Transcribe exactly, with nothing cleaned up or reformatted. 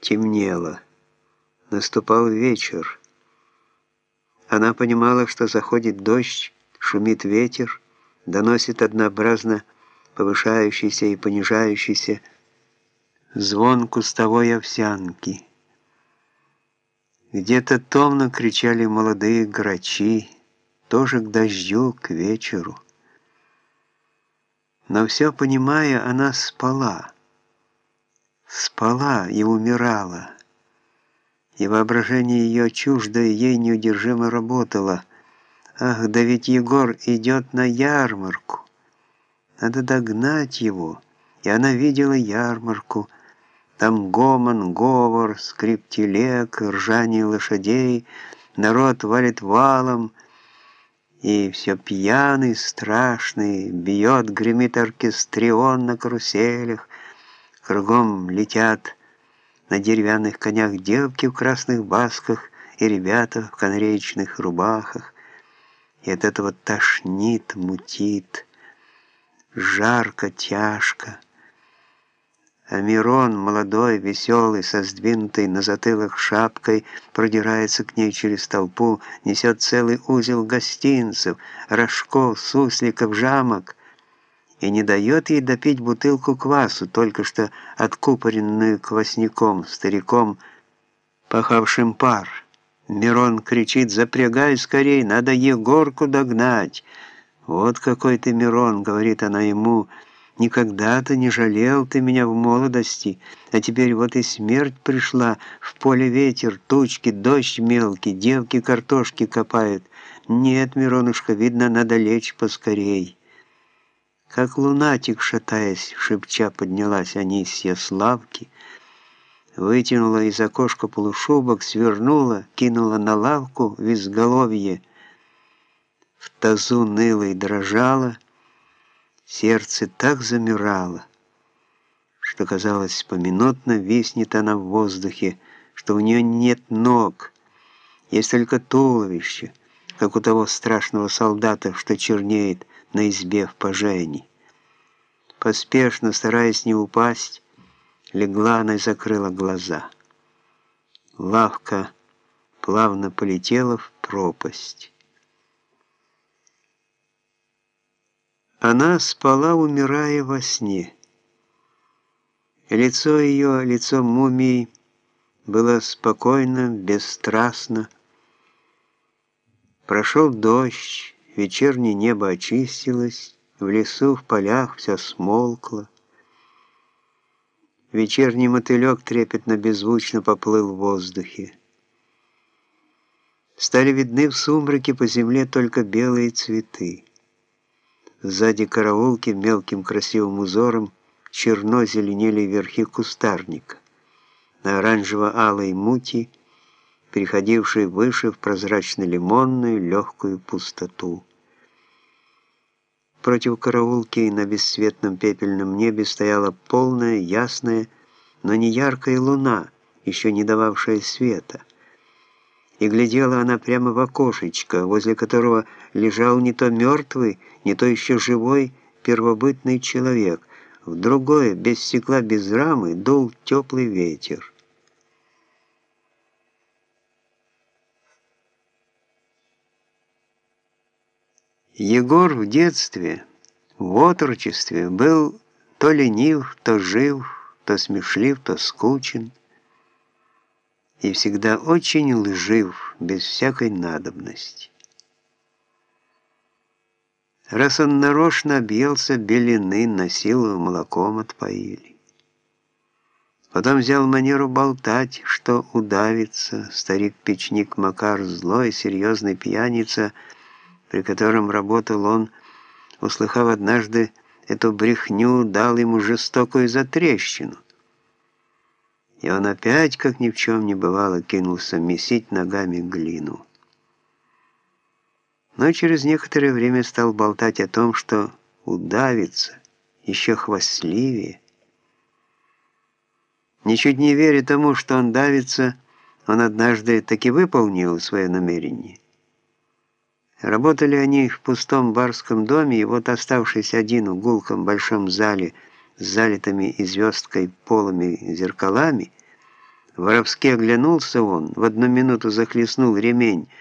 Темнело. Наступал вечер. Она понимала, что заходит дождь, шумит ветер, доносит однообразно повышающийся и понижающийся звон кустовой овсянки. Где-то томно кричали молодые грачи, тоже к дождю, к вечеру. Но все понимая, она спала. Спала и умирала. И воображение ее чуждое ей неудержимо работало. Ах, да ведь Егор идет на ярмарку. Надо догнать его. И она видела ярмарку. Там гомон, говор, скрип телег, ржание лошадей, народ валит валом, и все пьяный, страшный, бьет, гремит оркестрион на каруселях, кругом летят на деревянных конях девки в красных басках и ребята в канареечных рубахах, и от этого тошнит, мутит, жарко, тяжко. А Мирон, молодой, веселый, со сдвинутой на затылок шапкой, продирается к ней через толпу, несет целый узел гостинцев, рожков, сусликов, жамок, и не дает ей допить бутылку квасу, только что откупоренную квасняком, стариком, пахавшим пар. Мирон кричит: «Запрягай скорей, надо Егорку догнать!» «Вот какой ты, Мирон», — говорит она ему, — «никогда-то не жалел ты меня в молодости, а теперь вот и смерть пришла, в поле ветер, тучки, дождь мелкий, девки картошки копают. Нет, Миронушка, видно, надо лечь поскорей». Как лунатик, шатаясь, шепча, поднялась Анисья с лавки, вытянула из окошка полушубок, свернула, кинула на лавку в изголовье, в тазу ныло и дрожало. Сердце так замирало, что, казалось, поминутно виснет она в воздухе, что у нее нет ног, есть только туловище, как у того страшного солдата, что чернеет на избе в Пожени. Поспешно, стараясь не упасть, легла она и закрыла глаза. Лавка плавно полетела в пропасть. Она спала, умирая во сне. Лицо ее, лицо мумии, было спокойно, бесстрастно. Прошел дождь, вечернее небо очистилось, в лесу, в полях все смолкло. Вечерний мотылек трепетно беззвучно поплыл в воздухе. Стали видны в сумраке по земле только белые цветы. Сзади караулки мелким красивым узором черно зеленели верхи кустарника, на оранжево-алой мути, переходившей выше в прозрачно-лимонную легкую пустоту. Против караулки на бесцветном пепельном небе стояла полная, ясная, но не яркая луна, еще не дававшая света. И глядела она прямо в окошечко, возле которого лежал не то мертвый, не то еще живой первобытный человек. В другое, без стекла, без рамы, дул теплый ветер. Егор в детстве, в отрочестве был то ленив, то жив, то смешлив, то скучен, и всегда очень лжив, без всякой надобности. Раз он нарочно объелся белины, на силу молоком отпоили. Потом взял манеру болтать, что удавится, старик-печник Макар, злой, серьезный пьяница, при котором работал он, услыхав однажды эту брехню, дал ему жестокую затрещину. И он опять, как ни в чем не бывало, кинулся месить ногами глину. Но через некоторое время стал болтать о том, что удавится, еще хвастливее. Ничуть не веря тому, что он давится, он однажды таки выполнил свое намерение. Работали они в пустом барском доме, и вот, оставшись один в гулком большом зале с залитыми и звездкой полыми зеркалами, Воровски оглянулся он, в одну минуту захлестнул ремень,